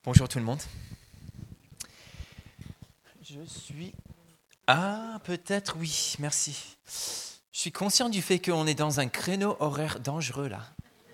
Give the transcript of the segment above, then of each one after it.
Bonjour tout le monde. Je suis... Ah, peut-être oui, merci. Je suis conscient du fait qu'on est dans un créneau horaire dangereux là.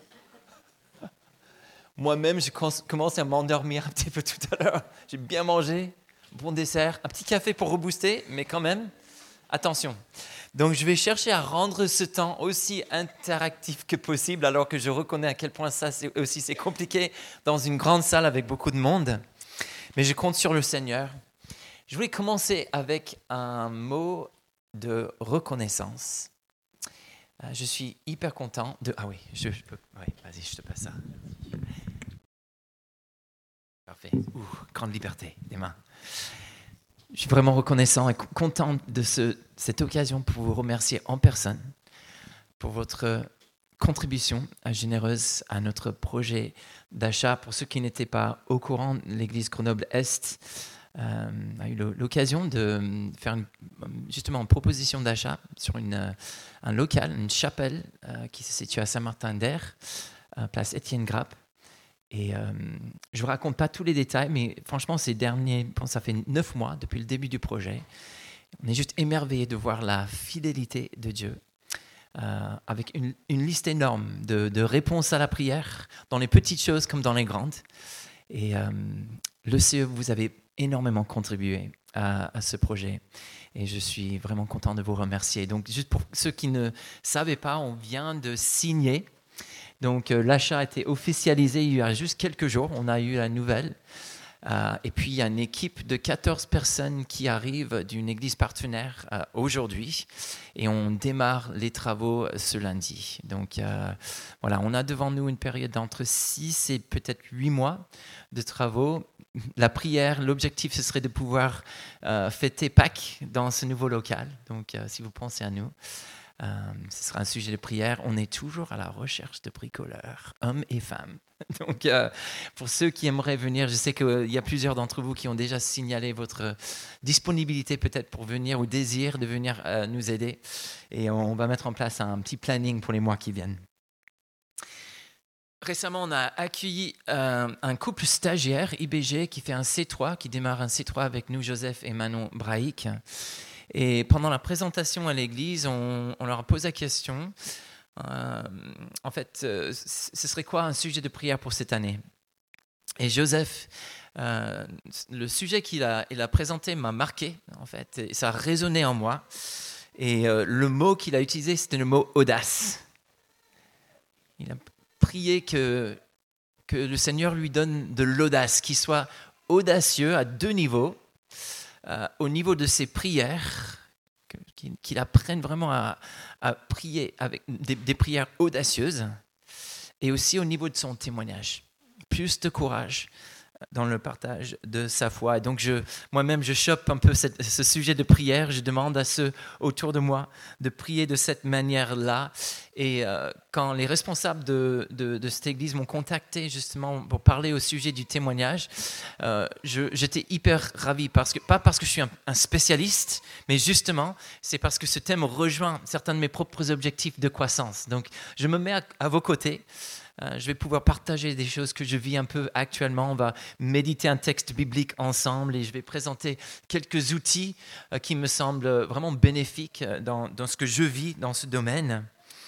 Moi-même, je commence à m'endormir un petit peu tout à l'heure. J'ai bien mangé, bon dessert, un petit café pour rebooster, mais quand même, attention. Donc je vais chercher à rendre ce temps aussi interactif que possible, alors que je reconnais à quel point ça c'est compliqué dans une grande salle avec beaucoup de monde. Mais je compte sur le Seigneur. Je voulais commencer avec un mot de reconnaissance. Je suis hyper content de... Ah oui, je peux... Oui, vas-y, je te passe ça. Parfait. Grande liberté des mains. Je suis vraiment reconnaissant et content de cette occasion pour vous remercier en personne pour votre contribution généreuse à notre projet d'achat. Pour ceux qui n'étaient pas au courant, l'église Grenoble-Est a eu l'occasion de faire justement une proposition d'achat sur un local, une chapelle qui se situe à Saint-Martin-d'Air, place Étienne Grappe. Et je ne vous raconte pas tous les détails, mais franchement, ça fait 9 mois depuis le début du projet. On est juste émerveillés de voir la fidélité de Dieu, avec une liste énorme de réponses à la prière, dans les petites choses comme dans les grandes. Et le CE, vous avez énormément contribué à ce projet. Et je suis vraiment content de vous remercier. Donc, juste pour ceux qui ne savaient pas, on vient de signer. Donc, l'achat a été officialisé il y a juste quelques jours. On a eu la nouvelle. Et puis, il y a une équipe de 14 personnes qui arrivent d'une église partenaire aujourd'hui. Et on démarre les travaux ce lundi. Donc, voilà, on a devant nous une période d'entre 6 et peut-être 8 mois de travaux. La prière, l'objectif, ce serait de pouvoir fêter Pâques dans ce nouveau local. Donc, si vous pensez à nous, ce sera un sujet de prière. On est toujours à la recherche de bricoleurs, hommes et femmes. Donc, pour ceux qui aimeraient venir, je sais qu'il y a plusieurs d'entre vous qui ont déjà signalé votre disponibilité peut-être pour venir ou désir de venir nous aider. Et on va mettre en place un petit planning pour les mois qui viennent. Récemment, on a accueilli un couple stagiaire, IBG, qui fait un C3, qui démarre un C3 avec nous, Joseph et Manon Brahic. Et pendant la présentation à l'église, on leur a posé la question, en fait, ce serait quoi un sujet de prière pour cette année ? Et Joseph, le sujet qu'il a présenté m'a marqué, en fait, et ça a résonné en moi. Et le mot qu'il a utilisé, c'était le mot « audace ». Il a prié que le Seigneur lui donne de l'audace, qu'il soit audacieux à 2 niveaux. Au niveau de ses prières, qu'il apprenne vraiment à prier avec des prières audacieuses, et aussi au niveau de son témoignage. Plus de courage dans le partage de sa foi. Et donc, moi-même, je chope un peu ce sujet de prière. Je demande à ceux autour de moi de prier de cette manière-là. Et quand les responsables de cette église m'ont contacté justement pour parler au sujet du témoignage, j'étais hyper ravi. Pas parce que je suis un spécialiste, mais justement, c'est parce que ce thème rejoint certains de mes propres objectifs de croissance. Donc, je me mets à vos côtés. Je vais pouvoir partager des choses que je vis un peu actuellement. On va méditer un texte biblique ensemble et je vais présenter quelques outils qui me semblent vraiment bénéfiques dans ce que je vis dans ce domaine.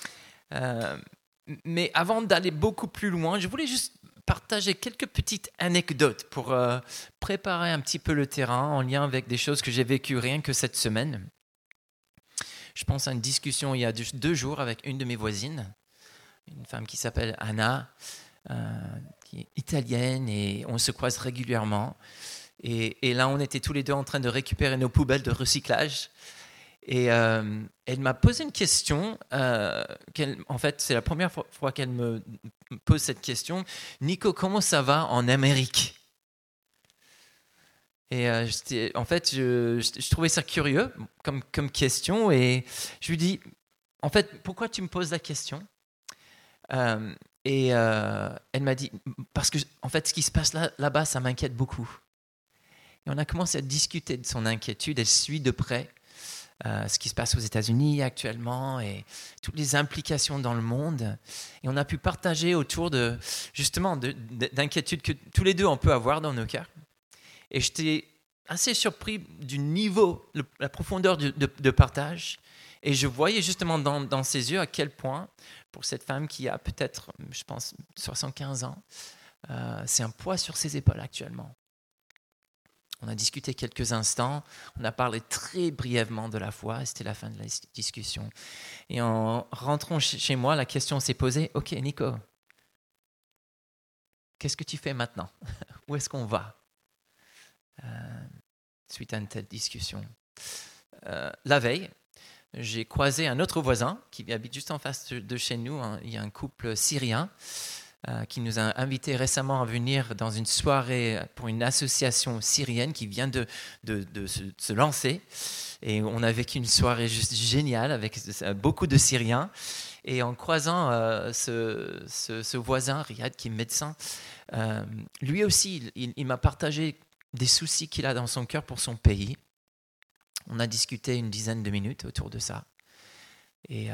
Mais avant d'aller beaucoup plus loin, je voulais juste partager quelques petites anecdotes pour préparer un petit peu le terrain en lien avec des choses que j'ai vécues rien que cette semaine. Je pense à une discussion il y a 2 jours avec une de mes voisines. Une femme qui s'appelle Anna, qui est italienne, et on se croise régulièrement. Et là, on était tous les deux en train de récupérer nos poubelles de recyclage. Et elle m'a posé une question. En fait, c'est la première fois qu'elle me pose cette question. Nico, comment ça va en Amérique ? Et en fait, je trouvais ça curieux comme question. Et je lui dis, en fait, pourquoi tu me poses la question ? Elle m'a dit, parce que en fait, ce qui se passe là-bas, ça m'inquiète beaucoup. Et on a commencé à discuter de son inquiétude. Elle suit de près ce qui se passe aux États-Unis actuellement et toutes les implications dans le monde. Et on a pu partager autour de, justement, d'inquiétudes que tous les deux on peut avoir dans nos cœurs. Et j'étais assez surpris du niveau, la profondeur de partage. Et je voyais justement dans ses yeux à quel point, pour cette femme qui a peut-être, je pense, 75 ans, c'est un poids sur ses épaules actuellement. On a discuté quelques instants, on a parlé très brièvement de la foi, et c'était la fin de la discussion. Et en rentrant chez moi, la question s'est posée, « Ok, Nico, qu'est-ce que tu fais maintenant ? Où est-ce qu'on va ?» suite à une telle discussion. La veille, j'ai croisé un autre voisin qui habite juste en face de chez nous. Il y a un couple syrien qui nous a invités récemment à venir dans une soirée pour une association syrienne qui vient de se lancer. Et on a vécu une soirée juste géniale avec beaucoup de Syriens. Et en croisant ce voisin, Riyad, qui est médecin, lui aussi, il m'a partagé des soucis qu'il a dans son cœur pour son pays. On a discuté une dizaine de minutes autour de ça. Et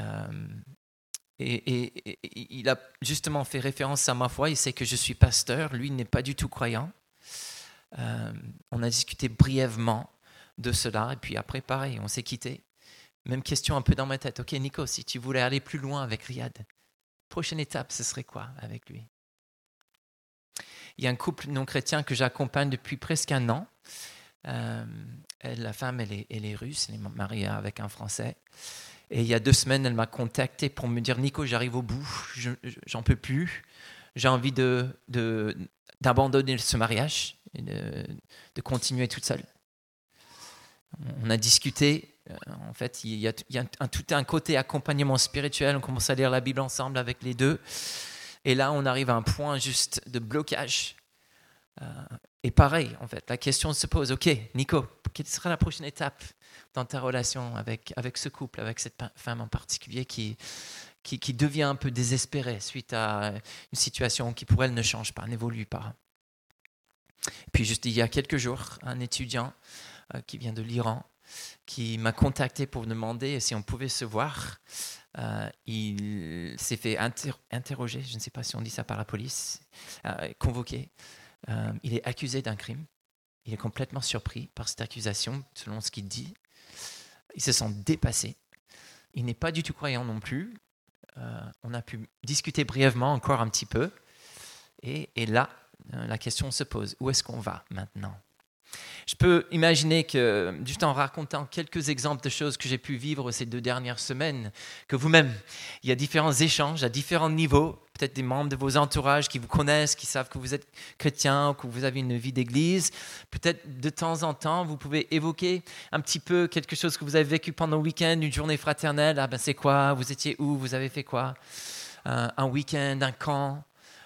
il a justement fait référence à ma foi. Il sait que je suis pasteur. Lui, il n'est pas du tout croyant. On a discuté brièvement de cela. Et puis après, pareil, on s'est quitté. Même question un peu dans ma tête. Ok, Nico, si tu voulais aller plus loin avec Riyad, prochaine étape, ce serait quoi avec lui ? Il y a un couple non chrétien que j'accompagne depuis presque 1 an. La femme, elle est russe, elle est mariée avec un Français. Et il y a 2 semaines, elle m'a contacté pour me dire « Nico, j'arrive au bout, j'en peux plus. J'ai envie d'abandonner ce mariage et de continuer toute seule. » On a discuté. En fait, il y a tout un côté accompagnement spirituel. On commence à lire la Bible ensemble avec les deux. Et là, on arrive à un point juste de blocage. Et pareil, en fait, la question se pose, ok, Nico, quelle sera la prochaine étape dans ta relation avec ce couple, avec cette femme en particulier qui devient un peu désespérée suite à une situation qui pour elle ne change pas, n'évolue pas. Et puis juste il y a quelques jours, un étudiant qui vient de l'Iran, qui m'a contacté pour me demander si on pouvait se voir. Il s'est fait interroger, je ne sais pas si on dit ça par la police, convoqué. Il est accusé d'un crime. Il est complètement surpris par cette accusation, selon ce qu'il dit. Il se sent dépassé. Il n'est pas du tout croyant non plus. On a pu discuter brièvement encore un petit peu. Et là, la question se pose. Où est-ce qu'on va maintenant ? Je peux imaginer que, juste en racontant quelques exemples de choses que j'ai pu vivre ces 2 dernières semaines, que vous-même, il y a différents échanges à différents niveaux, peut-être des membres de vos entourages qui vous connaissent, qui savent que vous êtes chrétien, que vous avez une vie d'église. Peut-être de temps en temps, vous pouvez évoquer un petit peu quelque chose que vous avez vécu pendant le week-end, une journée fraternelle. Ah ben c'est quoi ? Vous étiez où ? Vous avez fait quoi ? Un week-end, un camp,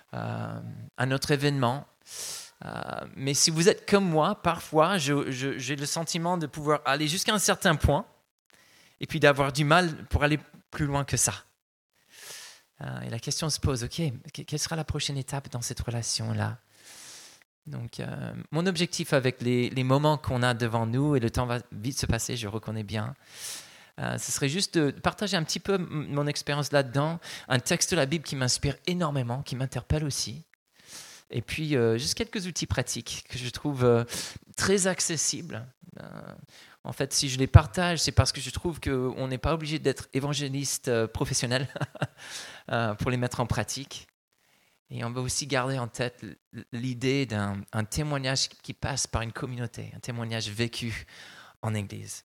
un autre événement. Mais si vous êtes comme moi, parfois, j'ai le sentiment de pouvoir aller jusqu'à un certain point et puis d'avoir du mal pour aller plus loin que ça. Et la question se pose, ok, quelle sera la prochaine étape dans cette relation-là ? Donc, mon objectif avec les moments qu'on a devant nous, et le temps va vite se passer, je reconnais bien, ce serait juste de partager un petit peu mon expérience là-dedans, un texte de la Bible qui m'inspire énormément, qui m'interpelle aussi. Et puis, juste quelques outils pratiques que je trouve très accessibles. En fait, si je les partage, c'est parce que je trouve qu'on n'est pas obligé d'être évangéliste professionnel pour les mettre en pratique. Et on va aussi garder en tête l'idée d'un témoignage qui passe par une communauté, un témoignage vécu en Église.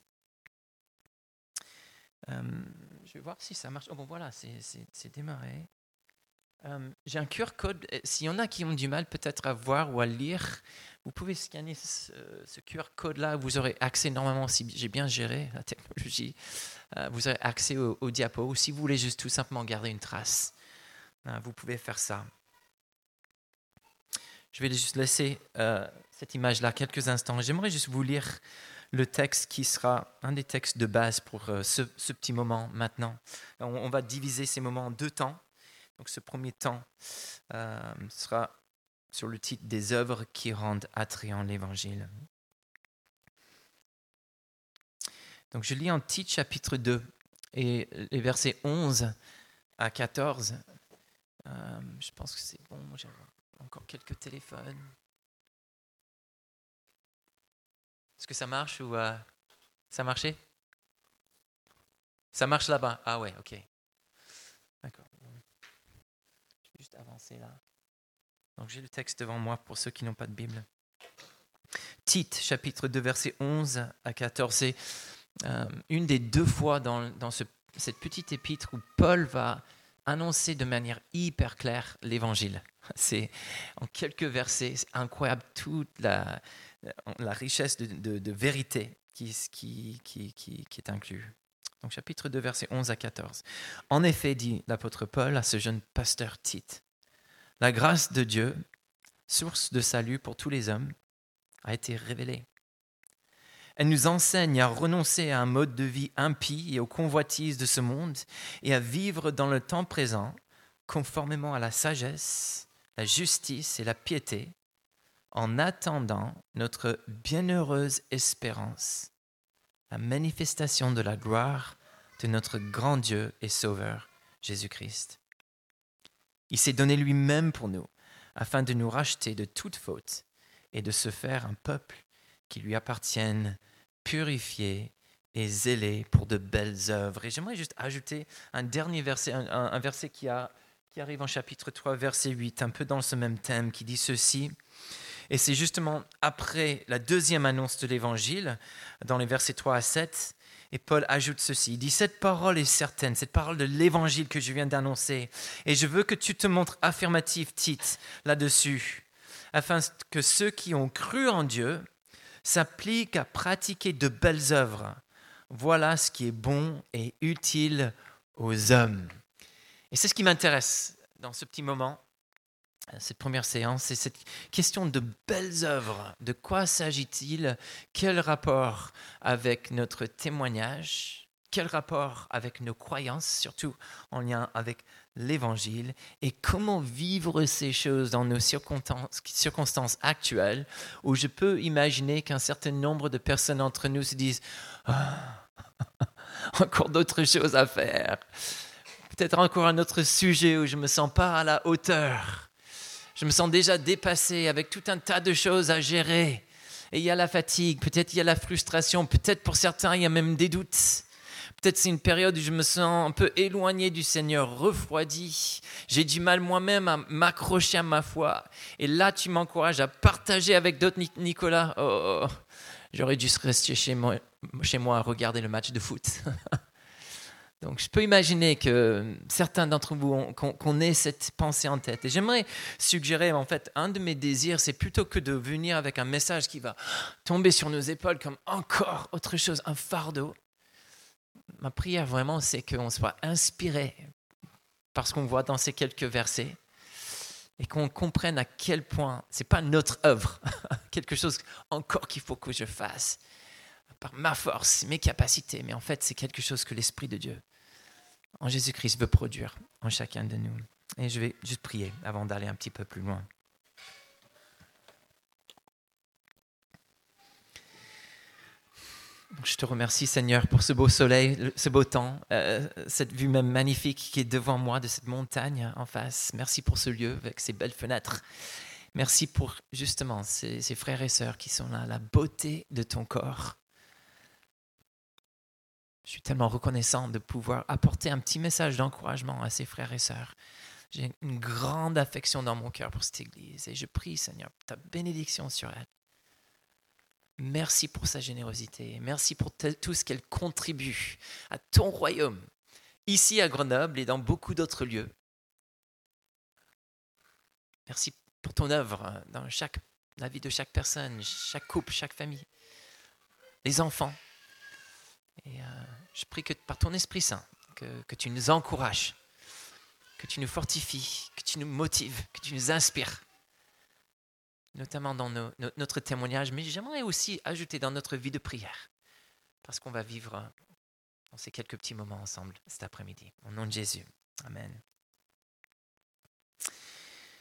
Je vais voir si ça marche. Oh bon, voilà, c'est démarré. J'ai un QR code. S'il y en a qui ont du mal peut-être à voir ou à lire, vous pouvez scanner ce QR code-là. Vous aurez accès, normalement, si j'ai bien géré la technologie, vous aurez accès au diapo. Ou si vous voulez juste tout simplement garder une trace, vous pouvez faire ça. Je vais juste laisser cette image-là quelques instants. J'aimerais juste vous lire le texte qui sera un des textes de base pour ce petit moment maintenant. On va diviser ces moments en 2 temps. Donc ce premier temps sera sur le titre des œuvres qui rendent attrayant l'Évangile. Donc je lis en Tite chapitre 2 et les versets 11 à 14. Je pense que c'est bon, j'ai encore quelques téléphones. Est-ce que ça marche ou ça a marché? Ça marche là-bas. Ah ouais, ok. D'accord. Je vais juste avancer là. Donc j'ai le texte devant moi pour ceux qui n'ont pas de Bible. Tite, chapitre 2, versets 11 à 14. C'est une des deux fois dans cette petite épître où Paul va annoncer de manière hyper claire l'évangile. C'est en quelques versets, c'est incroyable toute la richesse de vérité qui est inclue. Donc chapitre 2, versets 11 à 14. En effet, dit l'apôtre Paul à ce jeune pasteur Tite, la grâce de Dieu, source de salut pour tous les hommes, a été révélée. Elle nous enseigne à renoncer à un mode de vie impie et aux convoitises de ce monde et à vivre dans le temps présent conformément à la sagesse, la justice et la piété, en attendant notre bienheureuse espérance, la manifestation de la gloire de notre grand Dieu et Sauveur, Jésus-Christ. Il s'est donné lui-même pour nous, afin de nous racheter de toute faute et de se faire un peuple qui lui appartienne, purifié et zélé pour de belles œuvres. Et j'aimerais juste ajouter un dernier verset, un verset qui arrive en chapitre 3, verset 8, un peu dans ce même thème, qui dit ceci. Et c'est justement après la deuxième annonce de l'Évangile, dans les versets 3 à 7, et Paul ajoute ceci. Il dit, cette parole est certaine, cette parole de l'Évangile que je viens d'annoncer, et je veux que tu te montres affirmatif, Tite, là-dessus, afin que ceux qui ont cru en Dieu s'appliquent à pratiquer de belles œuvres. Voilà ce qui est bon et utile aux hommes. Et c'est ce qui m'intéresse dans ce petit moment, cette première séance, c'est cette question de belles œuvres. De quoi s'agit-il? Quel rapport avec notre témoignage? Quel rapport avec nos croyances, surtout en lien avec l'Évangile? Et comment vivre ces choses dans nos circonstances actuelles, où je peux imaginer qu'un certain nombre de personnes entre nous se disent encore d'autres choses à faire. Peut-être encore un autre sujet où je ne me sens pas à la hauteur. Je me sens déjà dépassé avec tout un tas de choses à gérer. Et il y a la fatigue, peut-être il y a la frustration, peut-être pour certains il y a même des doutes. Peut-être c'est une période où je me sens un peu éloigné du Seigneur, refroidi. J'ai du mal moi-même à m'accrocher à ma foi. Et là, tu m'encourages à partager avec d'autres, Nicolas. J'aurais dû rester chez moi à regarder le match de foot. Donc, je peux imaginer que certains d'entre vous qu'on ait cette pensée en tête. Et j'aimerais suggérer, en fait, un de mes désirs, c'est plutôt que de venir avec un message qui va tomber sur nos épaules comme encore autre chose, un fardeau. Ma prière, vraiment, c'est qu'on soit inspiré par ce qu'on voit dans ces quelques versets et qu'on comprenne à quel point ce n'est pas notre œuvre, quelque chose encore qu'il faut que je fasse par ma force, mes capacités, mais en fait, c'est quelque chose que l'Esprit de Dieu, en Jésus-Christ, veut produire en chacun de nous. Et je vais juste prier avant d'aller un petit peu plus loin. Je te remercie, Seigneur, pour ce beau soleil, ce beau temps, cette vue même magnifique qui est devant moi de cette montagne en face. Merci pour ce lieu avec ces belles fenêtres. Merci pour justement ces frères et sœurs qui sont là, la beauté de ton corps. Je suis tellement reconnaissant de pouvoir apporter un petit message d'encouragement à ces frères et sœurs. J'ai une grande affection dans mon cœur pour cette Église et je prie, Seigneur, ta bénédiction sur elle. Merci pour sa générosité. Merci pour tout ce qu'elle contribue à ton royaume, ici à Grenoble et dans beaucoup d'autres lieux. Merci pour ton œuvre dans la vie de chaque personne, chaque couple, chaque famille, les enfants. Et je prie que par ton Esprit Saint, que tu nous encourages, que tu nous fortifies, que tu nous motives, que tu nous inspires, notamment dans notre témoignage, mais j'aimerais aussi ajouter dans notre vie de prière, parce qu'on va vivre dans ces quelques petits moments ensemble cet après-midi. Au nom de Jésus. Amen.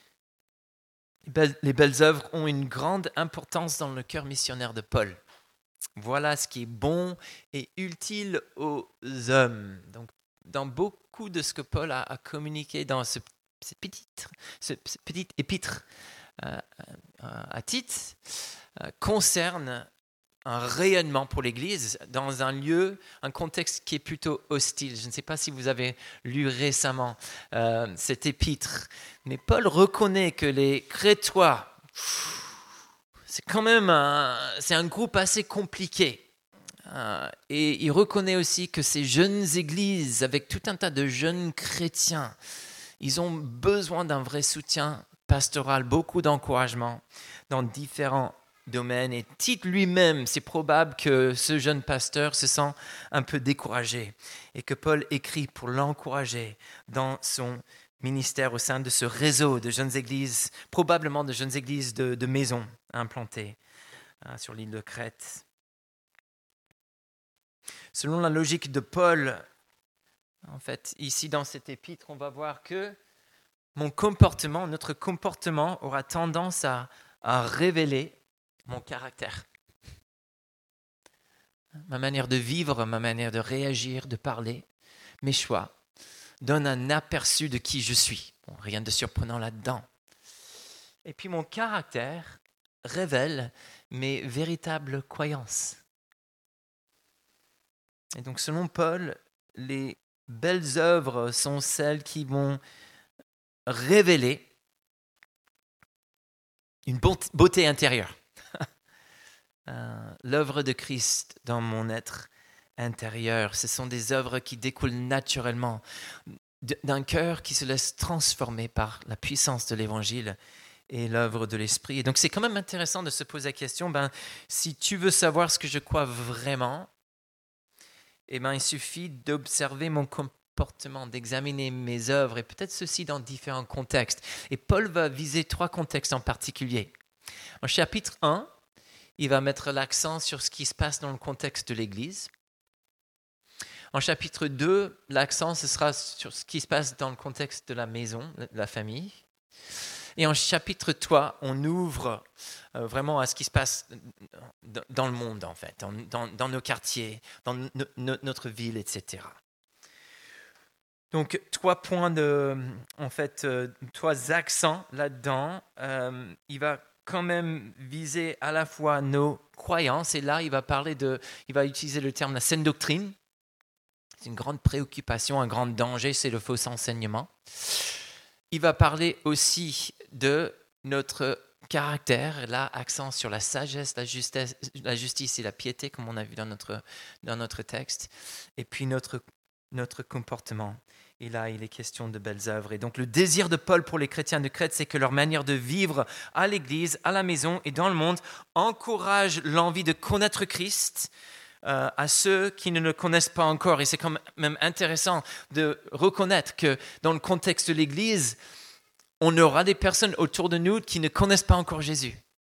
Les belles œuvres ont une grande importance dans le cœur missionnaire de Paul. Voilà ce qui est bon et utile aux hommes. Donc, dans beaucoup de ce que Paul a communiqué dans cette petite épître à Tite, concerne un rayonnement pour l'Église dans un contexte qui est plutôt hostile. Je ne sais pas si vous avez lu récemment cet épître, mais Paul reconnaît que les Crétois, c'est quand même un groupe assez compliqué. Et il reconnaît aussi que ces jeunes églises, avec tout un tas de jeunes chrétiens, ils ont besoin d'un vrai soutien pastoral, beaucoup d'encouragement dans différents domaines. Et Tite lui-même, c'est probable que ce jeune pasteur se sent un peu découragé et que Paul écrit pour l'encourager dans son ministère au sein de ce réseau de jeunes églises, probablement de jeunes églises de maisons implantées sur l'île de Crète. Selon la logique de Paul, en fait, ici dans cet épître, on va voir que notre comportement aura tendance à révéler mon caractère. Ma manière de vivre, ma manière de réagir, de parler, mes choix, donnent un aperçu de qui je suis. Bon, rien de surprenant là-dedans. Et puis mon caractère révèle mes véritables croyances. Et donc selon Paul, les belles œuvres sont celles qui vont révéler une beauté intérieure. L'œuvre de Christ dans mon être intérieur, ce sont des œuvres qui découlent naturellement d'un cœur qui se laisse transformer par la puissance de l'Évangile et l'œuvre de l'Esprit. Et donc c'est quand même intéressant de se poser la question, si tu veux savoir ce que je crois vraiment, il suffit d'observer mon comportement, d'examiner mes œuvres, et peut-être ceci dans différents contextes. Et Paul va viser 3 contextes en particulier. En chapitre 1, il va mettre l'accent sur ce qui se passe dans le contexte de l'Église. En chapitre 2, l'accent ce sera sur ce qui se passe dans le contexte de la maison, de la famille. Et en chapitre 3, on ouvre vraiment à ce qui se passe dans le monde, en fait, dans nos quartiers, dans notre ville, etc. Donc, 3 points 3 accents là-dedans. Il va quand même viser à la fois nos croyances, et là, il va utiliser le terme la saine doctrine. C'est une grande préoccupation, un grand danger, c'est le faux enseignement. Il va parler aussi de notre caractère, là, accent sur la sagesse, la justice et la piété, comme on a vu dans notre texte, et puis notre comportement. Et là, il est question de belles œuvres. Et donc, le désir de Paul pour les chrétiens de Crète, c'est que leur manière de vivre à l'église, à la maison et dans le monde encourage l'envie de connaître Christ à ceux qui ne le connaissent pas encore. Et c'est quand même intéressant de reconnaître que dans le contexte de l'église, on aura des personnes autour de nous qui ne connaissent pas encore Jésus.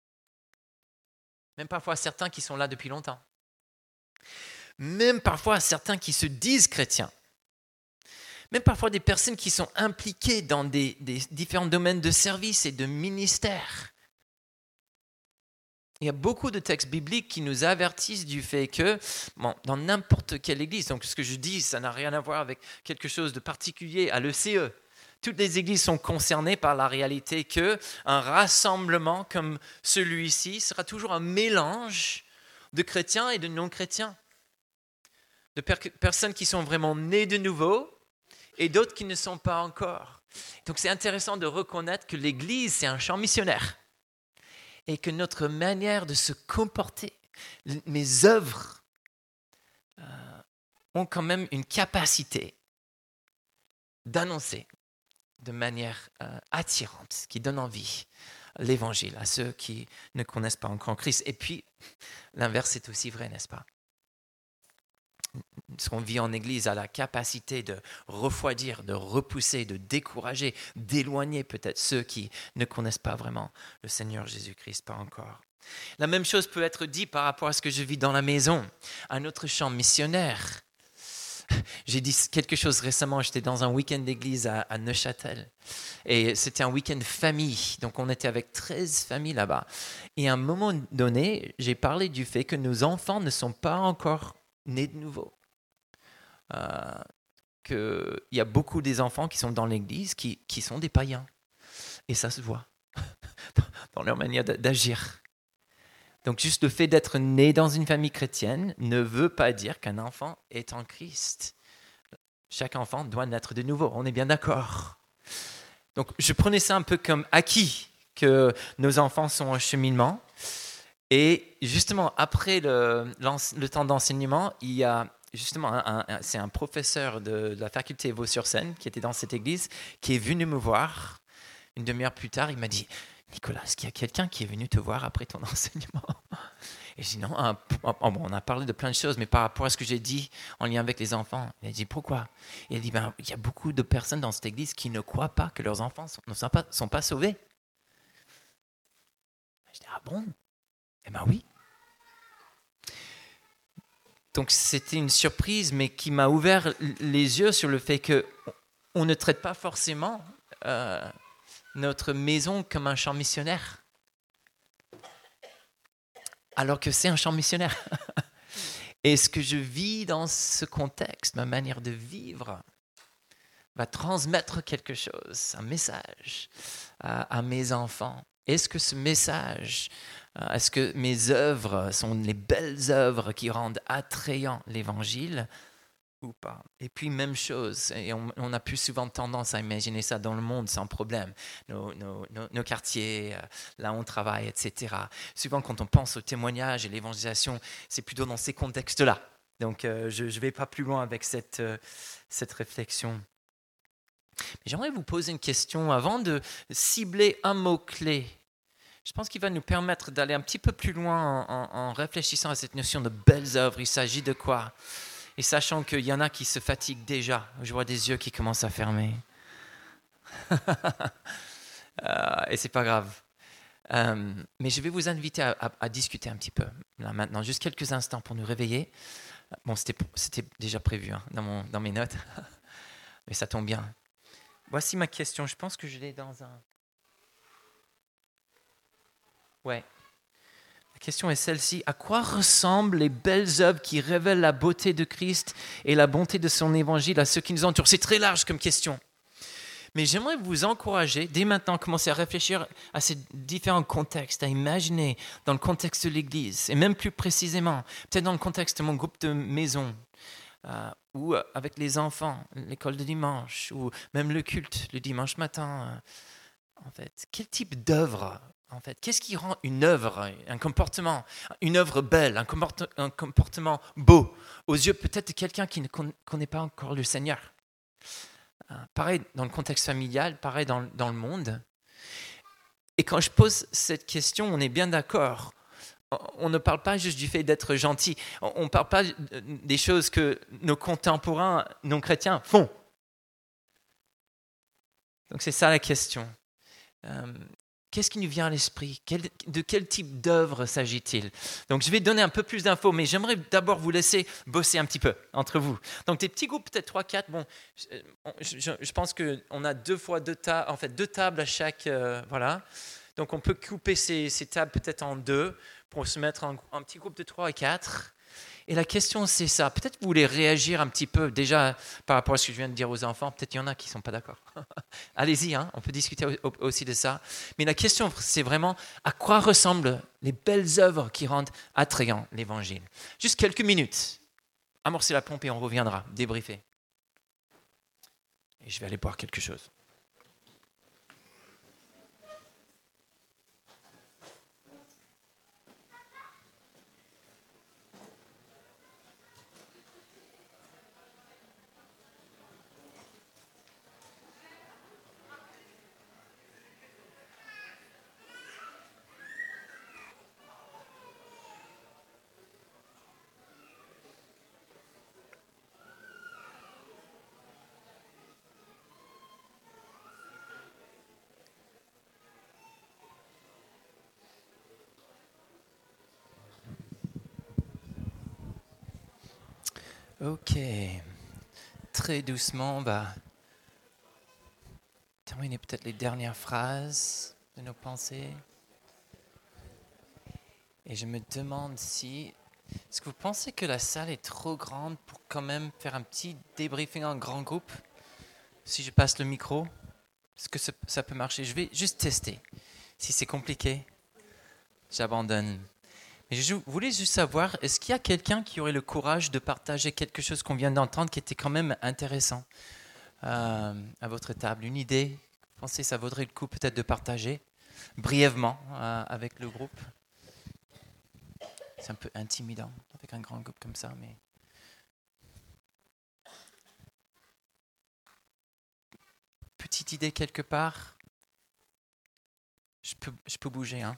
Même parfois certains qui sont là depuis longtemps. Même parfois certains qui se disent chrétiens. Même parfois des personnes qui sont impliquées dans des différents domaines de service et de ministère. Il y a beaucoup de textes bibliques qui nous avertissent du fait que, dans n'importe quelle église, donc ce que je dis, ça n'a rien à voir avec quelque chose de particulier à l'ECE. Toutes les églises sont concernées par la réalité qu'un rassemblement comme celui-ci sera toujours un mélange de chrétiens et de non-chrétiens. De personnes qui sont vraiment nées de nouveau et d'autres qui ne sont pas encore. Donc c'est intéressant de reconnaître que l'Église, c'est un champ missionnaire et que notre manière de se comporter, mes œuvres, ont quand même une capacité d'annoncer de manière attirante, qui donne envie l'Évangile à ceux qui ne connaissent pas encore Christ. Et puis, l'inverse est aussi vrai, n'est-ce pas ? Ce qu'on vit en Église a la capacité de refroidir, de repousser, de décourager, d'éloigner peut-être ceux qui ne connaissent pas vraiment le Seigneur Jésus-Christ, pas encore. La même chose peut être dit par rapport à ce que je vis dans la maison, un autre champ missionnaire. J'ai dit quelque chose récemment, j'étais dans un week-end d'église à Neuchâtel. Et c'était un week-end famille. Donc on était avec 13 familles là-bas. Et à un moment donné, j'ai parlé du fait que nos enfants ne sont pas encore nés de nouveau. Qu'il y a beaucoup des enfants qui sont dans l'église qui sont des païens. Et ça se voit dans leur manière d'agir. Donc juste le fait d'être né dans une famille chrétienne ne veut pas dire qu'un enfant est en Christ. Chaque enfant doit naître de nouveau, on est bien d'accord. Donc je prenais ça un peu comme acquis, que nos enfants sont en cheminement. Et justement, après le temps d'enseignement, il y a justement c'est un professeur de la faculté Vaux-sur-Seine qui était dans cette église, qui est venu me voir. Une demi-heure plus tard, il m'a dit « Nicolas, est-ce qu'il y a quelqu'un qui est venu te voir après ton enseignement ?» Et j'ai dit « Non, on a parlé de plein de choses, mais par rapport à ce que j'ai dit en lien avec les enfants. » Il a dit « Pourquoi ?» Il a dit « Il y a beaucoup de personnes dans cette église qui ne croient pas que leurs enfants ne sont pas sauvés. » Je dis « Ah bon ?» Eh bien oui. Donc c'était une surprise, mais qui m'a ouvert les yeux sur le fait qu'on ne traite pas forcément notre maison comme un champ missionnaire, alors que c'est un champ missionnaire. Et ce que je vis dans ce contexte, ma manière de vivre, va transmettre quelque chose, un message à mes enfants. Est-ce que ce message, est-ce que mes œuvres sont les belles œuvres qui rendent attrayant l'Évangile ou pas? Et puis même chose, et on a plus souvent tendance à imaginer ça dans le monde sans problème, nos quartiers, là où on travaille, etc. Souvent quand on pense au témoignage et l'évangélisation, c'est plutôt dans ces contextes-là. Donc je ne vais pas plus loin avec cette réflexion. Mais j'aimerais vous poser une question avant de cibler un mot-clé. Je pense qu'il va nous permettre d'aller un petit peu plus loin en réfléchissant à cette notion de belles œuvres. Il s'agit de quoi? Et sachant qu'il y en a qui se fatiguent déjà. Je vois des yeux qui commencent à fermer. Et c'est pas grave. Mais je vais vous inviter à discuter un petit peu, là maintenant, juste quelques instants pour nous réveiller. Bon, c'était déjà prévu dans mes notes, mais ça tombe bien. Voici ma question. Je pense que je l'ai dans un... Ouais. La question est celle-ci. À quoi ressemblent les belles œuvres qui révèlent la beauté de Christ et la bonté de son évangile à ceux qui nous entourent? C'est très large comme question. Mais j'aimerais vous encourager, dès maintenant, à commencer à réfléchir à ces différents contextes, à imaginer dans le contexte de l'Église, et même plus précisément, peut-être dans le contexte de mon groupe de maison, ou avec les enfants, l'école de dimanche, ou même le culte le dimanche matin. En fait, quel type d'œuvre, en fait, qu'est-ce qui rend une œuvre, un comportement, une œuvre belle, un comportement beau, aux yeux peut-être de quelqu'un qui ne connaît pas encore le Seigneur? Pareil dans le contexte familial, pareil dans le monde. Et quand je pose cette question, on est bien d'accord. On ne parle pas juste du fait d'être gentil. On ne parle pas des choses que nos contemporains non chrétiens font. Donc c'est ça la question. Qu'est-ce qui nous vient à l'esprit? De quel type d'œuvre s'agit-il? Donc je vais donner un peu plus d'infos, mais j'aimerais d'abord vous laisser bosser un petit peu entre vous. Donc des petits groupes, peut-être 3-4. Bon, je pense qu'on a deux tables à chaque... voilà. Donc on peut couper ces tables peut-être en deux pour se mettre en petit groupe de 3 et 4. Et la question, c'est ça. Peut-être vous voulez réagir un petit peu déjà par rapport à ce que je viens de dire aux enfants. Peut-être il y en a qui ne sont pas d'accord. Allez-y, on peut discuter aussi de ça. Mais la question, c'est vraiment à quoi ressemblent les belles œuvres qui rendent attrayant l'Évangile. Juste quelques minutes. Amorcer la pompe et on reviendra, débriefer. Et je vais aller boire quelque chose. Ok, très doucement, on va terminer peut-être les dernières phrases de nos pensées. Et je me demande si... Est-ce que vous pensez que la salle est trop grande pour quand même faire un petit débriefing en grand groupe? Si je passe le micro, est-ce que ça peut marcher? Je vais juste tester. Si c'est compliqué, j'abandonne. Mais je voulais juste savoir, est-ce qu'il y a quelqu'un qui aurait le courage de partager quelque chose qu'on vient d'entendre qui était quand même intéressant à votre table? Une idée? Vous pensez que ça vaudrait le coup peut-être de partager brièvement avec le groupe? C'est un peu intimidant avec un grand groupe comme ça, mais... Petite idée quelque part? Je peux bouger, hein?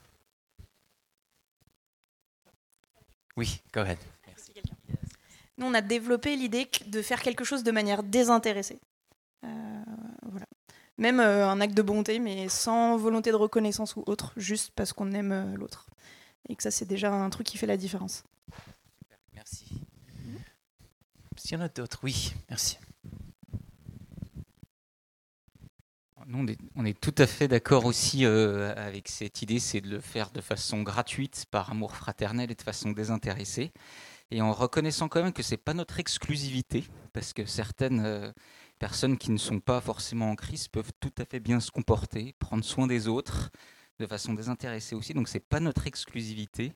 Oui, go ahead. Merci. Nous, on a développé l'idée de faire quelque chose de manière désintéressée. Voilà. Même un acte de bonté, mais sans volonté de reconnaissance ou autre, juste parce qu'on aime l'autre. Et que ça, c'est déjà un truc qui fait la différence. Merci. S'il y en a d'autres, oui, merci. Nous, on est tout à fait d'accord aussi avec cette idée, c'est de le faire de façon gratuite, par amour fraternel et de façon désintéressée. Et en reconnaissant quand même que ce n'est pas notre exclusivité, parce que certaines personnes qui ne sont pas forcément en crise peuvent tout à fait bien se comporter, prendre soin des autres, de façon désintéressée aussi, donc ce n'est pas notre exclusivité.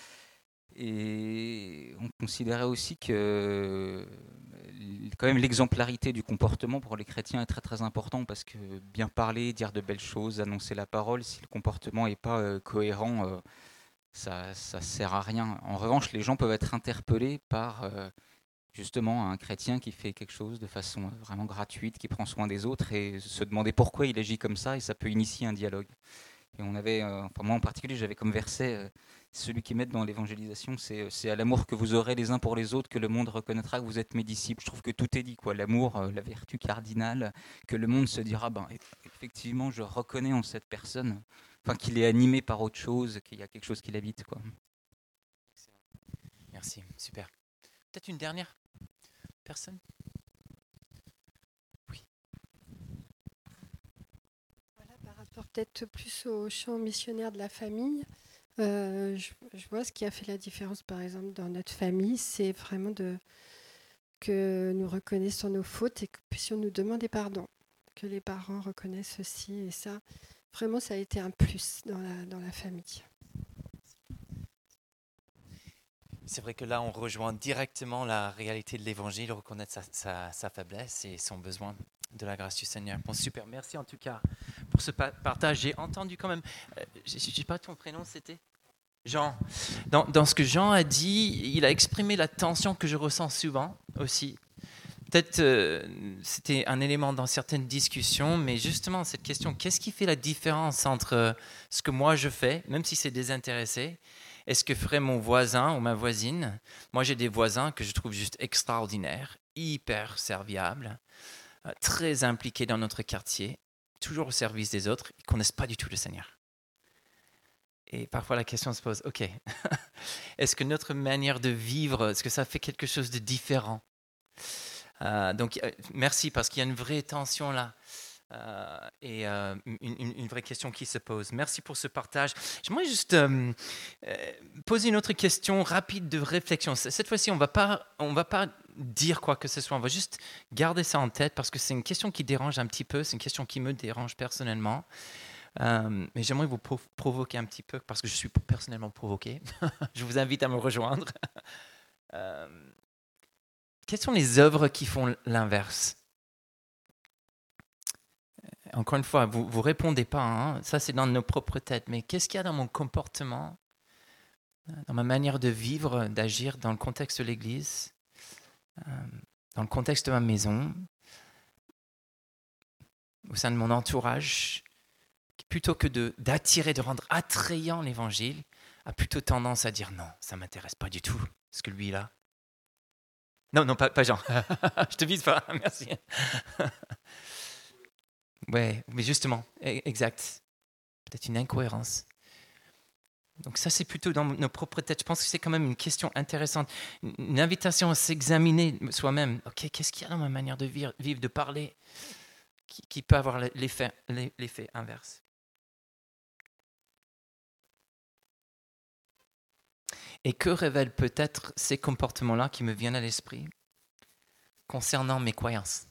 Et on considérait aussi que quand même l'exemplarité du comportement pour les chrétiens est très très important, parce que bien parler, dire de belles choses, annoncer la parole, si le comportement n'est pas cohérent, ça sert à rien. En revanche, les gens peuvent être interpellés par justement un chrétien qui fait quelque chose de façon vraiment gratuite, qui prend soin des autres, et se demander pourquoi il agit comme ça, et ça peut initier un dialogue. Et on avait, enfin moi en particulier, j'avais comme verset celui qui m'aide dans l'évangélisation, c'est à l'amour que vous aurez les uns pour les autres que le monde reconnaîtra que vous êtes mes disciples. Je trouve que tout est dit, quoi. L'amour, la vertu cardinale, que le monde se dira, ben effectivement, je reconnais en cette personne, enfin qu'il est animé par autre chose, qu'il y a quelque chose qui l'habite, quoi. Merci, super. Peut-être une dernière personne? Oui. Voilà, par rapport peut-être plus au champ missionnaire de la famille, je vois ce qui a fait la différence, par exemple, dans notre famille, c'est vraiment que nous reconnaissons nos fautes et que puissions nous demander pardon, que les parents reconnaissent aussi, et ça, vraiment, ça a été un plus dans la famille. C'est vrai que là, on rejoint directement la réalité de l'Évangile, reconnaître sa faiblesse et son besoin de la grâce du Seigneur. Bon, super, merci en tout cas pour ce partage. J'ai entendu quand même, je ne sais pas ton prénom, c'était Jean. Dans ce que Jean a dit, il a exprimé la tension que je ressens souvent aussi. Peut-être c'était un élément dans certaines discussions, mais justement cette question, qu'est-ce qui fait la différence entre ce que moi je fais, même si c'est désintéressé, et ce que ferait mon voisin ou ma voisine? Moi j'ai des voisins que je trouve juste extraordinaires, hyper serviables, très impliqués dans notre quartier, toujours au service des autres, ils ne connaissent pas du tout le Seigneur. Et parfois la question se pose, ok, est-ce que notre manière de vivre, est-ce que ça fait quelque chose de différent? Donc merci, parce qu'il y a une vraie tension là et une vraie question qui se pose. Merci pour ce partage. J'aimerais juste poser une autre question rapide de réflexion. Cette fois-ci, on va pas dire quoi que ce soit, on va juste garder ça en tête, parce que c'est une question qui dérange un petit peu, c'est une question qui me dérange personnellement. Mais j'aimerais vous provoquer un petit peu, parce que je suis personnellement provoqué. Je vous invite à me rejoindre. Quelles sont les œuvres qui font l'inverse? Encore une fois, vous ne répondez pas, hein? Ça c'est dans nos propres têtes, mais qu'est-ce qu'il y a dans mon comportement, dans ma manière de vivre, d'agir dans le contexte de l'Église, dans le contexte de ma maison, au sein de mon entourage, plutôt que d'attirer, de rendre attrayant l'Évangile, a plutôt tendance à dire non, ça ne m'intéresse pas du tout, ce que lui là. Non, pas Jean. Je te vise pas, merci. Ouais, mais justement, exact. Peut-être une incohérence. Donc ça, c'est plutôt dans nos propres têtes. Je pense que c'est quand même une question intéressante, une invitation à s'examiner soi-même. Ok, qu'est-ce qu'il y a dans ma manière de vivre, de parler, qui peut avoir l'effet inverse. Et que révèlent peut-être ces comportements-là qui me viennent à l'esprit concernant mes croyances?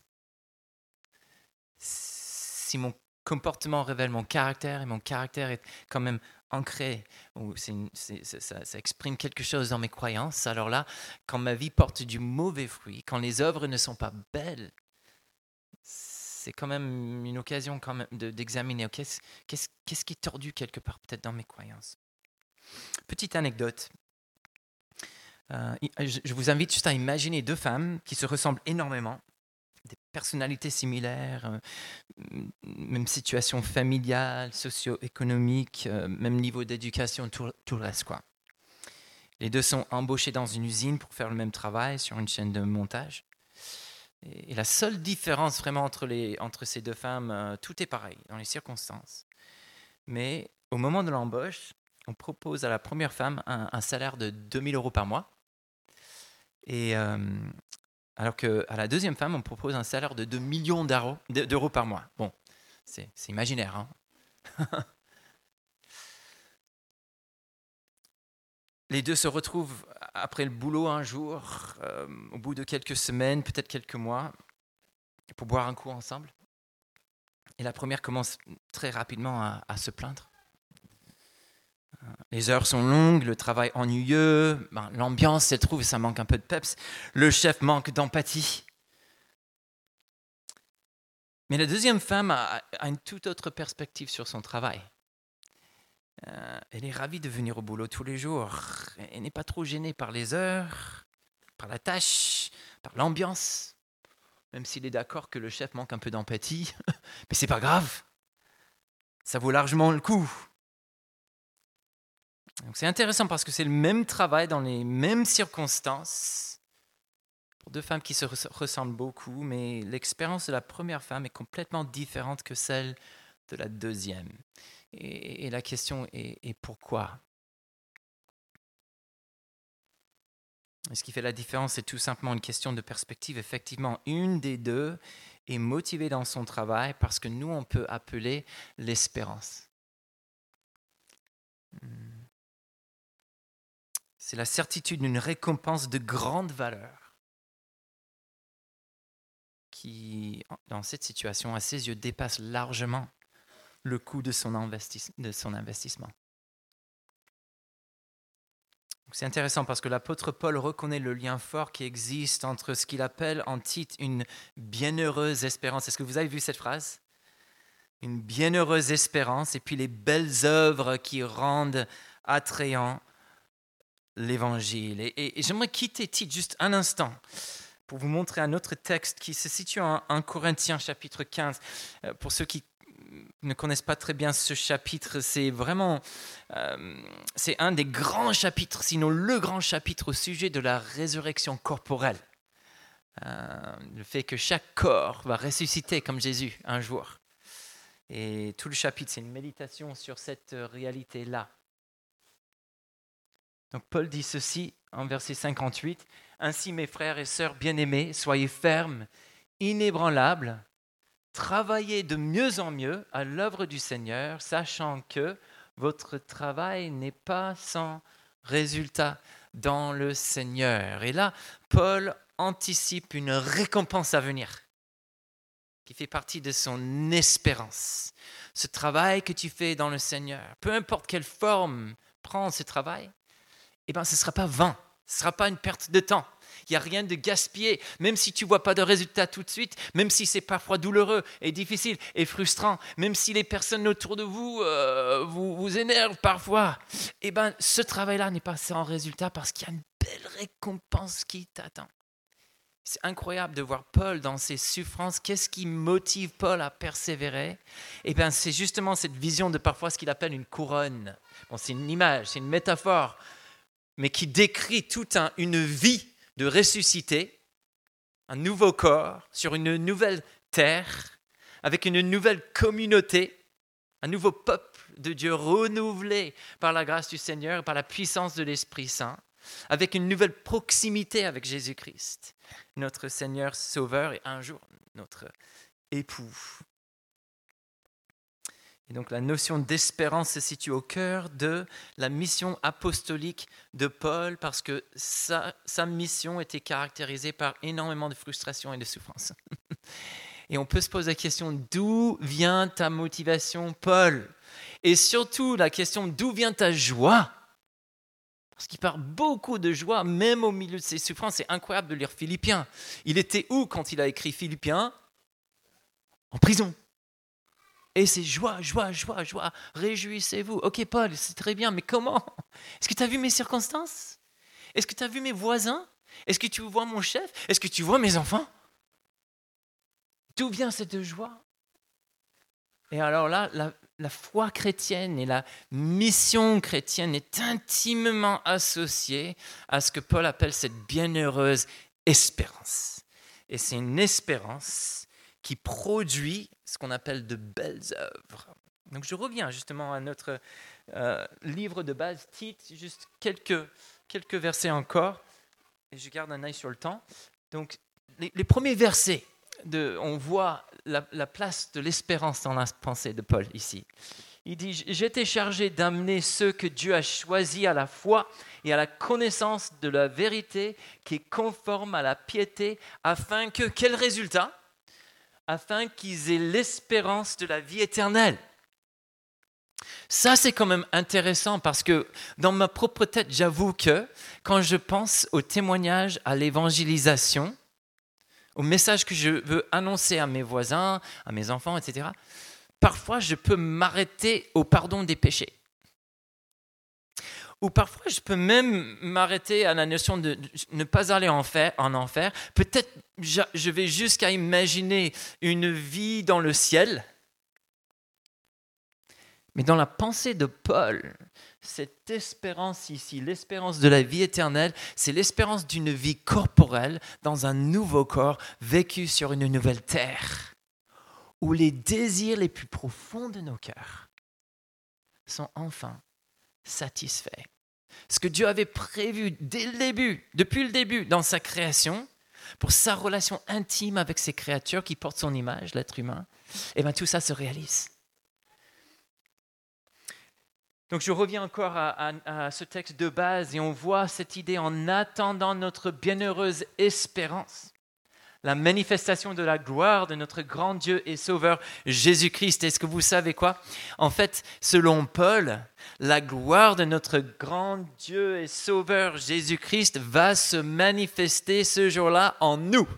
Si mon comportement révèle mon caractère, et mon caractère est quand même ancré, ou ça exprime quelque chose dans mes croyances, alors là, quand ma vie porte du mauvais fruit, quand les œuvres ne sont pas belles, c'est quand même une occasion quand même d'examiner qu'est-ce qui est tordu quelque part peut-être dans mes croyances. Petite anecdote. Je vous invite juste à imaginer deux femmes qui se ressemblent énormément, des personnalités similaires, même situation familiale, socio-économique, même niveau d'éducation, tout le reste, quoi. Les deux sont embauchées dans une usine pour faire le même travail sur une chaîne de montage. Et la seule différence vraiment entre ces deux femmes, tout est pareil dans les circonstances. Mais au moment de l'embauche, on propose à la première femme un salaire de 2 000 € par mois. Et alors qu'à la deuxième femme, on propose un salaire de 2 millions d'euros par mois. Bon, c'est imaginaire, hein. Les deux se retrouvent après le boulot un jour, au bout de quelques semaines, peut-être quelques mois, pour boire un coup ensemble. Et la première commence très rapidement à se plaindre. Les heures sont longues, le travail ennuyeux, l'ambiance, elle trouve, ça manque un peu de peps. Le chef manque d'empathie. Mais la deuxième femme a une toute autre perspective sur son travail. Elle est ravie de venir au boulot tous les jours. Elle n'est pas trop gênée par les heures, par la tâche, par l'ambiance. Même s'il est d'accord que le chef manque un peu d'empathie. Mais c'est pas grave. Ça vaut largement le coup. Donc c'est intéressant parce que c'est le même travail dans les mêmes circonstances pour deux femmes qui se ressemblent beaucoup, mais l'expérience de la première femme est complètement différente que celle de la deuxième. Et la question est pourquoi? Et ce qui fait la différence, c'est tout simplement une question de perspective. Effectivement, une des deux est motivée dans son travail parce que nous, on peut appeler l'espérance. C'est la certitude d'une récompense de grande valeur qui, dans cette situation, à ses yeux, dépasse largement le coût de son investissement. Donc c'est intéressant parce que l'apôtre Paul reconnaît le lien fort qui existe entre ce qu'il appelle en titre une bienheureuse espérance. Est-ce que vous avez vu cette phrase? Une bienheureuse espérance et puis les belles œuvres qui rendent attrayant l'Évangile. Et j'aimerais quitter Tite juste un instant pour vous montrer un autre texte qui se situe en 1 Corinthiens chapitre 15. Pour ceux qui ne connaissent pas très bien ce chapitre, c'est vraiment c'est un des grands chapitres, sinon le grand chapitre au sujet de la résurrection corporelle. Le fait que chaque corps va ressusciter comme Jésus un jour. Et tout le chapitre, c'est une méditation sur cette réalité-là. Donc Paul dit ceci en verset 58, « Ainsi mes frères et sœurs bien-aimés, soyez fermes, inébranlables, travaillez de mieux en mieux à l'œuvre du Seigneur, sachant que votre travail n'est pas sans résultat dans le Seigneur. » Et là, Paul anticipe une récompense à venir qui fait partie de son espérance. Ce travail que tu fais dans le Seigneur, peu importe quelle forme prend ce travail, ce ne sera pas vain, ce ne sera pas une perte de temps. Il n'y a rien de gaspillé, même si tu ne vois pas de résultat tout de suite, même si c'est parfois douloureux et difficile et frustrant, même si les personnes autour de vous vous énervent parfois. Ce travail-là n'est pas sans résultat parce qu'il y a une belle récompense qui t'attend. C'est incroyable de voir Paul dans ses souffrances. Qu'est-ce qui motive Paul à persévérer? C'est justement cette vision de parfois ce qu'il appelle une couronne. Bon, c'est une image, c'est une métaphore, mais qui décrit toute une vie de ressuscité, un nouveau corps sur une nouvelle terre, avec une nouvelle communauté, un nouveau peuple de Dieu renouvelé par la grâce du Seigneur, par la puissance de l'Esprit Saint, avec une nouvelle proximité avec Jésus-Christ, notre Seigneur Sauveur et un jour notre époux. Et donc la notion d'espérance se situe au cœur de la mission apostolique de Paul parce que sa mission était caractérisée par énormément de frustration et de souffrance. Et on peut se poser la question, d'où vient ta motivation, Paul? Et surtout la question, d'où vient ta joie? Parce qu'il parle beaucoup de joie, même au milieu de ses souffrances. C'est incroyable de lire Philippiens. Il était où quand il a écrit Philippiens? En prison. Et c'est joie, joie, joie, joie. Réjouissez-vous. Ok, Paul, c'est très bien, mais comment? Est-ce que tu as vu mes circonstances? Est-ce que tu as vu mes voisins? Est-ce que tu vois mon chef? Est-ce que tu vois mes enfants? D'où vient cette joie? Et alors là, la foi chrétienne et la mission chrétienne est intimement associée à ce que Paul appelle cette bienheureuse espérance. Et c'est une espérance qui produit ce qu'on appelle de belles œuvres. Donc je reviens justement à notre livre de base, Tite, juste quelques versets encore, et je garde un œil sur le temps. Donc les premiers versets, on voit la place de l'espérance dans la pensée de Paul ici. Il dit « J'étais chargé d'amener ceux que Dieu a choisis à la foi et à la connaissance de la vérité qui est conforme à la piété, afin que, quel résultat ? Afin qu'ils aient l'espérance de la vie éternelle. » Ça, c'est quand même intéressant parce que dans ma propre tête, j'avoue que quand je pense au témoignage, à l'évangélisation, au message que je veux annoncer à mes voisins, à mes enfants, etc., parfois je peux m'arrêter au pardon des péchés. Ou parfois je peux même m'arrêter à la notion de ne pas aller en enfer. Peut-être je vais jusqu'à imaginer une vie dans le ciel. Mais dans la pensée de Paul, cette espérance ici, l'espérance de la vie éternelle, c'est l'espérance d'une vie corporelle dans un nouveau corps vécu sur une nouvelle terre, où les désirs les plus profonds de nos cœurs sont enfin satisfaits. Ce que Dieu avait prévu dès le début, depuis le début, dans sa création, pour sa relation intime avec ses créatures qui portent son image, l'être humain, et bien tout ça se réalise. Donc je reviens encore à ce texte de base et on voit cette idée en attendant notre bienheureuse espérance, la manifestation de la gloire de notre grand Dieu et Sauveur Jésus-Christ. Est-ce que vous savez quoi? En fait, selon Paul, la gloire de notre grand Dieu et Sauveur Jésus-Christ va se manifester ce jour-là en nous.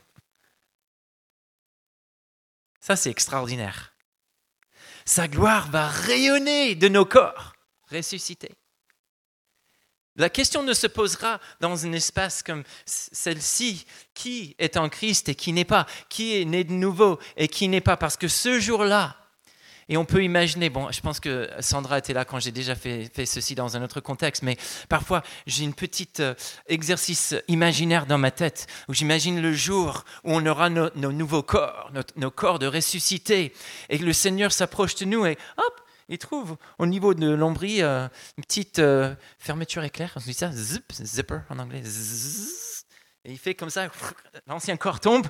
Ça, c'est extraordinaire. Sa gloire va rayonner de nos corps ressuscités. La question ne se posera dans un espace comme celle-ci, qui est en Christ et qui n'est pas, qui est né de nouveau et qui n'est pas, parce que ce jour-là, et on peut imaginer, bon, je pense que Sandra était là quand j'ai déjà fait ceci dans un autre contexte, mais parfois j'ai une petite exercice imaginaire dans ma tête où j'imagine le jour où on aura nos nouveaux corps, nos corps de ressuscités, et que le Seigneur s'approche de nous et hop, il trouve au niveau de l'ombris une petite fermeture éclair, on dit ça, zipper en anglais, zzz, et il fait comme ça, l'ancien corps tombe.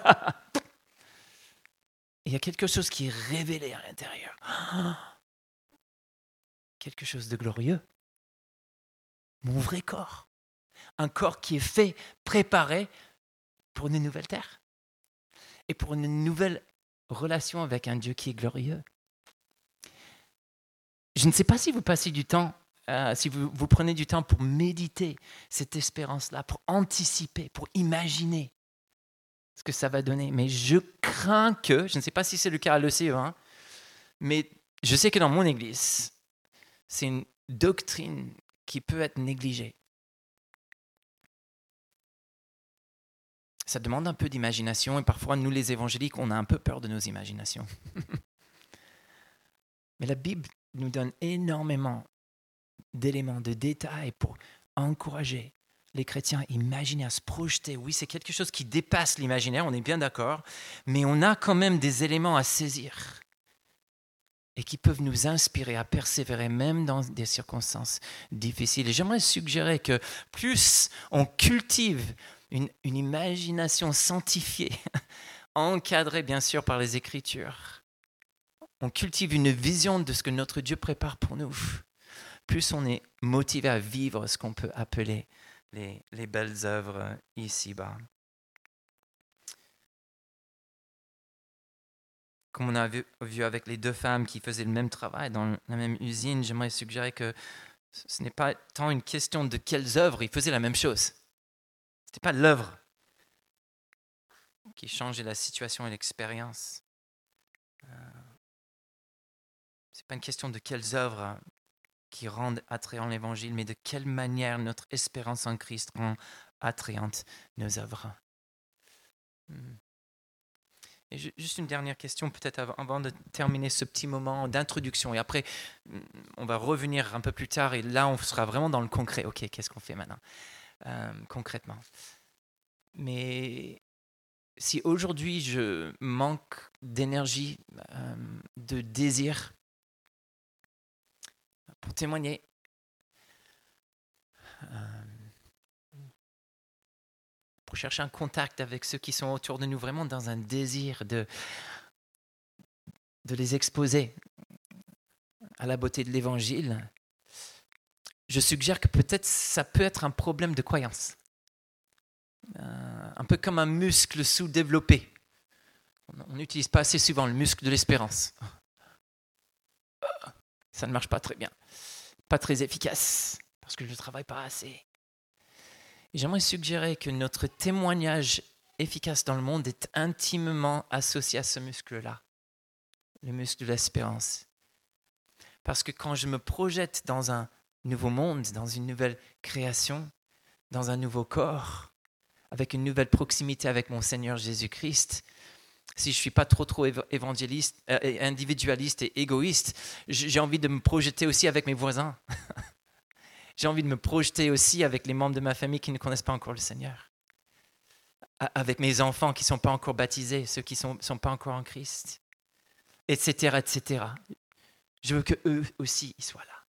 Il y a quelque chose qui est révélé à l'intérieur. Quelque chose de glorieux. Mon vrai corps. Un corps qui est fait, préparé pour une nouvelle terre. Et pour une nouvelle relation avec un Dieu qui est glorieux. Je ne sais pas si vous passez du temps, si vous prenez du temps pour méditer cette espérance-là, pour anticiper, pour imaginer ce que ça va donner. Mais je crains que, je ne sais pas si c'est le cas à l'ECE1, mais je sais que dans mon église, c'est une doctrine qui peut être négligée. Ça demande un peu d'imagination et parfois, nous les évangéliques, on a un peu peur de nos imaginations. Mais la Bible nous donne énormément d'éléments, de détails pour encourager les chrétiens à imaginer, à se projeter. Oui, c'est quelque chose qui dépasse l'imaginaire, on est bien d'accord, mais on a quand même des éléments à saisir et qui peuvent nous inspirer à persévérer même dans des circonstances difficiles. Et j'aimerais suggérer que plus on cultive une imagination sanctifiée, encadrée bien sûr par les Écritures, on cultive une vision de ce que notre Dieu prépare pour nous, plus on est motivé à vivre ce qu'on peut appeler les belles œuvres ici-bas. Comme on a vu avec les deux femmes qui faisaient le même travail dans la même usine, j'aimerais suggérer que ce n'est pas tant une question de quelles œuvres ils faisaient la même chose. Ce n'était pas l'œuvre qui changeait la situation et l'expérience. Ce n'est pas une question de quelles œuvres qui rendent attrayant l'Évangile, mais de quelle manière notre espérance en Christ rend attrayante nos œuvres. Et juste une dernière question, peut-être avant de terminer ce petit moment d'introduction. Et après, on va revenir un peu plus tard. Et là, on sera vraiment dans le concret. OK, qu'est-ce qu'on fait maintenant concrètement? Mais si aujourd'hui, je manque d'énergie, de désir pour témoigner, pour chercher un contact avec ceux qui sont autour de nous, vraiment dans un désir de les exposer à la beauté de l'Évangile, je suggère que peut-être ça peut être un problème de croyance. Un peu comme un muscle sous-développé. On n'utilise pas assez souvent le muscle de l'espérance. Ça ne marche pas très bien, pas très efficace, parce que je ne travaille pas assez. Et j'aimerais suggérer que notre témoignage efficace dans le monde est intimement associé à ce muscle-là, le muscle de l'espérance. Parce que quand je me projette dans un nouveau monde, dans une nouvelle création, dans un nouveau corps, avec une nouvelle proximité avec mon Seigneur Jésus-Christ, si je ne suis pas trop évangéliste, individualiste et égoïste, j'ai envie de me projeter aussi avec mes voisins. J'ai envie de me projeter aussi avec les membres de ma famille qui ne connaissent pas encore le Seigneur. Avec mes enfants qui ne sont pas encore baptisés, ceux qui ne sont pas encore en Christ, etc., etc. Je veux qu'eux aussi ils soient là.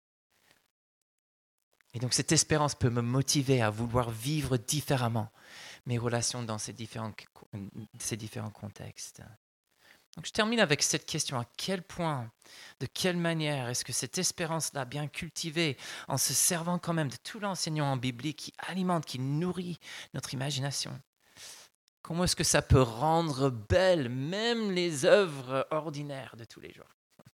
Et donc cette espérance peut me motiver à vouloir vivre différemment mes relations dans ces différents contextes. Donc je termine avec cette question. À quel point, de quelle manière est-ce que cette espérance-là, bien cultivée, en se servant quand même de tout l'enseignement biblique qui alimente, qui nourrit notre imagination, comment est-ce que ça peut rendre belles même les œuvres ordinaires de tous les jours?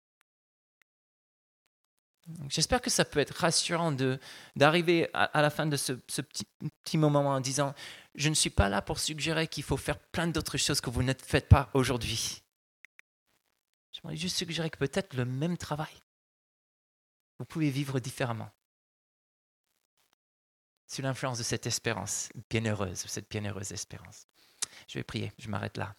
Donc, j'espère que ça peut être rassurant d'arriver à la fin de ce petit moment en disant « Je ne suis pas là pour suggérer qu'il faut faire plein d'autres choses que vous ne faites pas aujourd'hui. » J'aimerais juste suggérer que peut-être le même travail, vous pouvez vivre différemment sous l'influence de cette espérance bienheureuse, cette bienheureuse espérance. Je vais prier, je m'arrête là.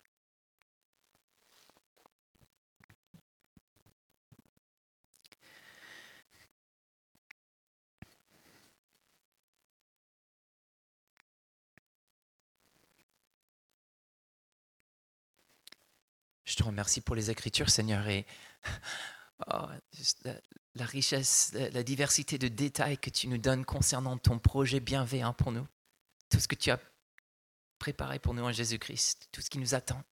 Je te remercie pour les Écritures, Seigneur, et juste la richesse, la diversité de détails que tu nous donnes concernant ton projet bienveillant pour nous, tout ce que tu as préparé pour nous en Jésus-Christ, tout ce qui nous attend.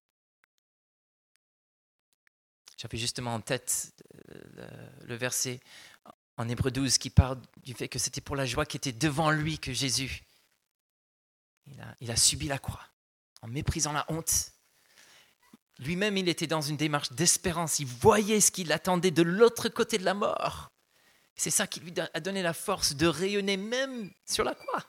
J'avais justement en tête le verset en Hébreux 12 qui parle du fait que c'était pour la joie qui était devant lui que Jésus, il a subi la croix en méprisant la honte. Lui-même, il était dans une démarche d'espérance. Il voyait ce qui l'attendait de l'autre côté de la mort. C'est ça qui lui a donné la force de rayonner même sur la croix.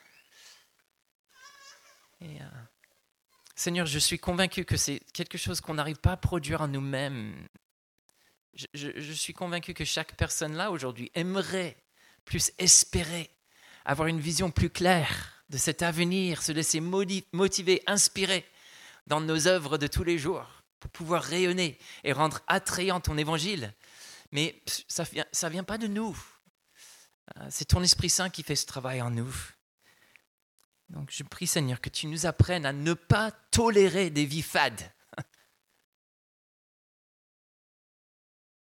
Et, Seigneur, je suis convaincu que c'est quelque chose qu'on n'arrive pas à produire en nous-mêmes. Je suis convaincu que chaque personne là aujourd'hui aimerait plus espérer, avoir une vision plus claire de cet avenir, se laisser motiver, inspirer dans nos œuvres de tous les jours, pour pouvoir rayonner et rendre attrayant ton évangile. Mais ça vient pas de nous. C'est ton Esprit Saint qui fait ce travail en nous. Donc je prie, Seigneur, que tu nous apprennes à ne pas tolérer des vies fades.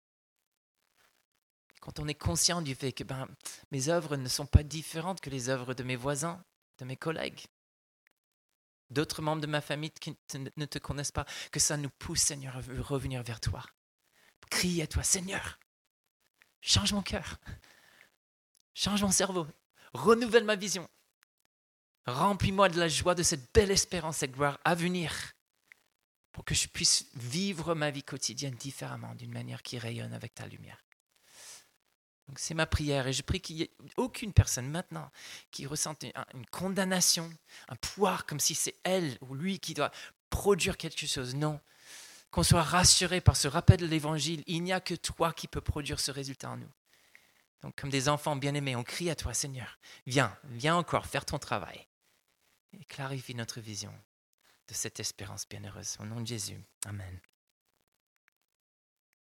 quand on est conscient du fait que mes œuvres ne sont pas différentes que les œuvres de mes voisins, de mes collègues, d'autres membres de ma famille qui ne te connaissent pas, que ça nous pousse, Seigneur, à revenir vers toi. Crier à toi, Seigneur, change mon cœur, change mon cerveau, renouvelle ma vision. Remplis-moi de la joie de cette belle espérance, cette gloire à venir, pour que je puisse vivre ma vie quotidienne différemment, d'une manière qui rayonne avec ta lumière. Donc c'est ma prière et je prie qu'il n'y ait aucune personne maintenant qui ressente une condamnation, un pouvoir comme si c'est elle ou lui qui doit produire quelque chose. Non, qu'on soit rassuré par ce rappel de l'Évangile, il n'y a que toi qui peux produire ce résultat en nous. Donc comme des enfants bien-aimés, on crie à toi, Seigneur, viens encore faire ton travail et clarifie notre vision de cette espérance bienheureuse. Au nom de Jésus, amen.